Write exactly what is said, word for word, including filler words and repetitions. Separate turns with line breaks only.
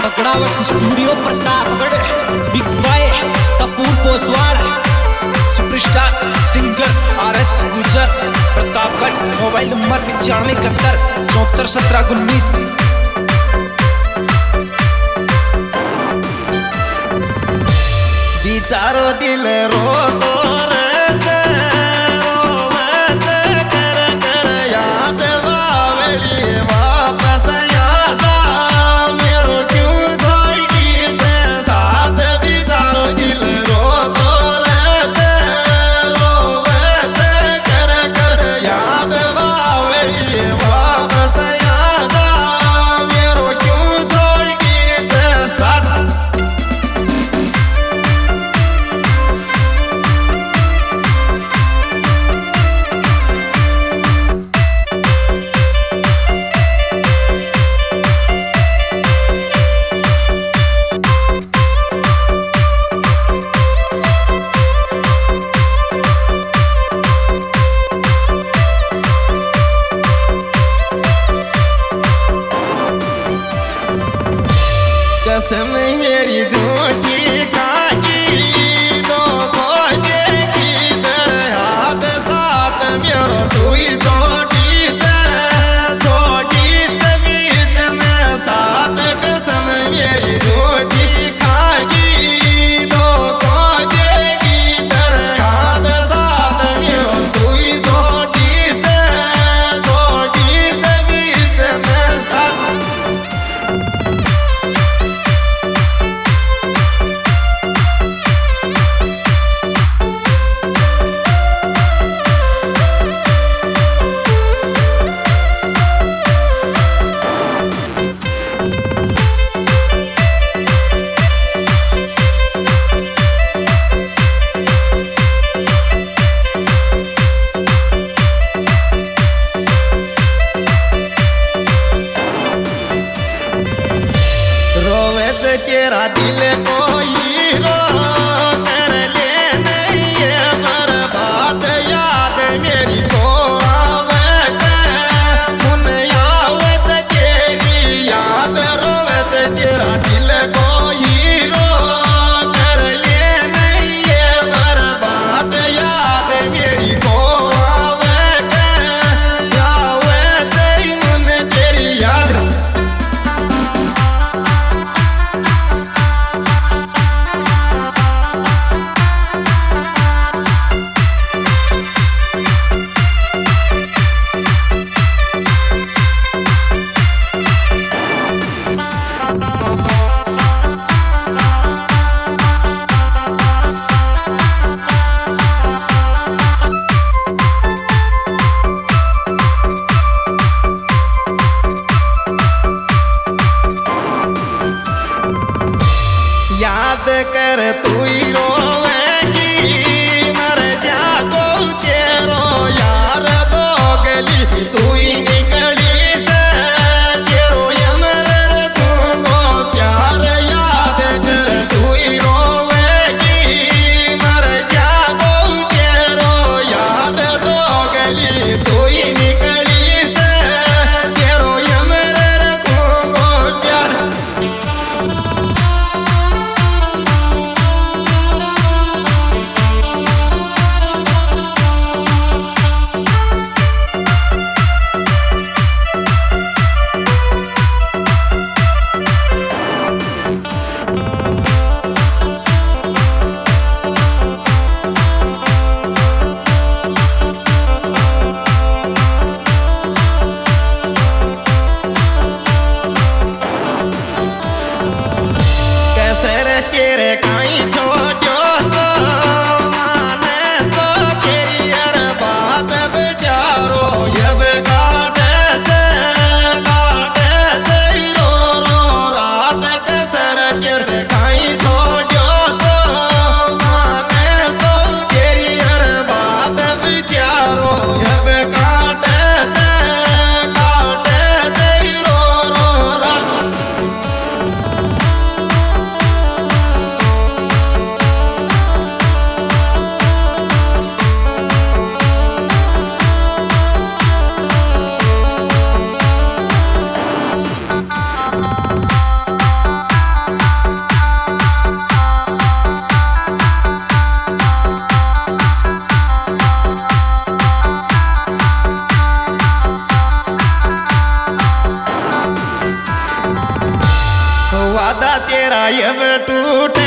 पकड़ावत studio Pratapgarh, mix by Kapoor Poswal, superstar singer R S Gujar, Pratapgarh. Mobile number पचानवे इकहत्तर चौहत्तर सत्रह उन्नीस।
बिचारो दिल रो तो कसम मेरी झूठी काकी दो खोजे की दर हाथ साथ मेरो दुई छोटी छोटी बीच में साथ। कसम मेरी झूठी काकी दो खोजे की दर हाथ साथ मेरो दुई छोटी छोटी बीच में साथ। तेरा दिल कोई रो कर ले नहीं है बर्बाद। याद मेरी को आवे मुन आवे तेरी याद रोवे तेरा दिल कोई रो कर ले नहीं है बर्बाद। याद मेरी को आवे आवे तेरी मुन तेरी याद। याद कर तू ही रोवेगी मर जा को तेरो यार दो गली तू ही निकली से तेरो यमर रखूंगो प्यार। याद कर तू ही रोवेगी मर जा को तेरो यार दो गली तू ही निकली से तेरो यमर रखूंगो प्यार। तेरा ये टूटे